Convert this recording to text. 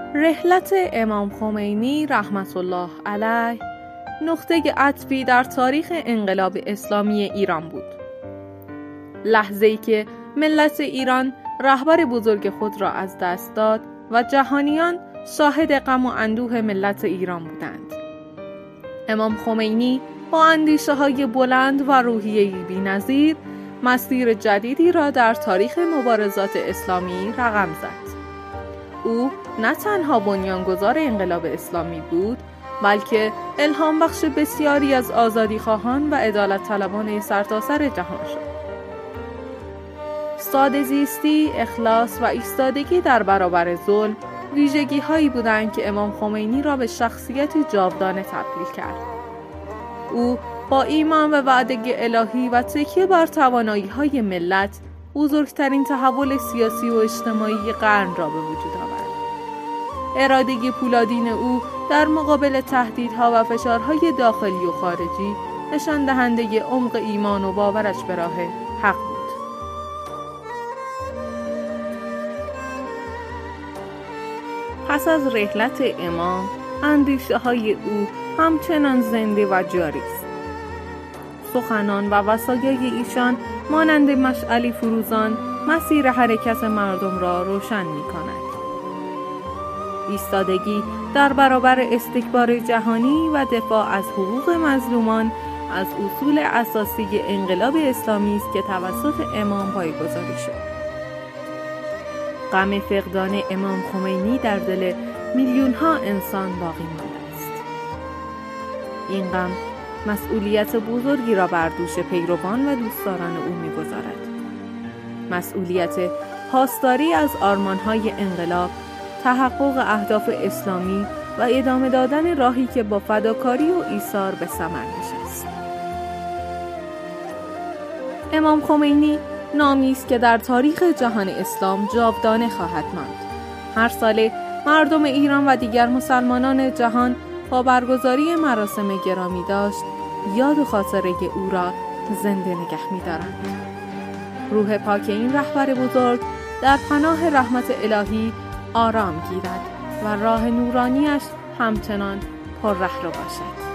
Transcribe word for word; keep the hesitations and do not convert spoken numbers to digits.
رحلت امام خمینی رحمت الله علیه نقطه عطفی در تاریخ انقلاب اسلامی ایران بود. لحظه‌ای که ملت ایران رهبر بزرگ خود را از دست داد و جهانیان شاهد غم و اندوه ملت ایران بودند. امام خمینی با اندیشه‌های بلند و روحیه‌ای بی‌نظیر مسیر جدیدی را در تاریخ مبارزات اسلامی رقم زد. او نه تنها بنیانگذار انقلاب اسلامی بود، بلکه الهام بخش بسیاری از آزادیخواهان و عدالت طلبان سرتاسر جهان شد. ساده زیستی، اخلاص و ایستادگی در برابر ظلم ویژگی هایی بودند که امام خمینی را به شخصیتی جاودانه تبدیل کرد. او با ایمان و وعده الهی و تکیه بر توانایی های ملت بزرگترین تحول سیاسی و اجتماعی قرن را به وجود آورد. اراده پولادین او در مقابل تهدیدها و فشارهای داخلی و خارجی نشان دهنده عمق ایمان و باورش به راه حق بود. پس از رحلت امام، اندیشه های او همچنان زنده و جاری است. سخنان و وصایای ایشان مانند مشعلی فروزان مسیر حرکت مردم را روشن می کند. ایستادگی در برابر استکبار جهانی و دفاع از حقوق مظلومان از اصول اساسی انقلاب اسلامی است که توسط امام پایه‌گذاری شد. غم فقدان امام خمینی در دل میلیون ها انسان باقی مانده است. این غم مسئولیت بزرگی را بر دوش پیروان و دوستداران او می‌گذارد. مسئولیت پاسداری از آرمان‌های انقلاب، تحقق اهداف اسلامی و ادامه دادن راهی که با فداکاری و ایثار به ثمر نشست. امام خمینی نامی است که در تاریخ جهان اسلام جاودانه خواهد ماند. هر ساله مردم ایران و دیگر مسلمانان جهان با برگزاری مراسم گرامی داشت یاد و خاطره او را زنده نگه می‌دارند. روح پاک این رهبر بزرگ در پناه رحمت الهی آرام گیرد و راه نورانیش همچنان پررهرو باشد.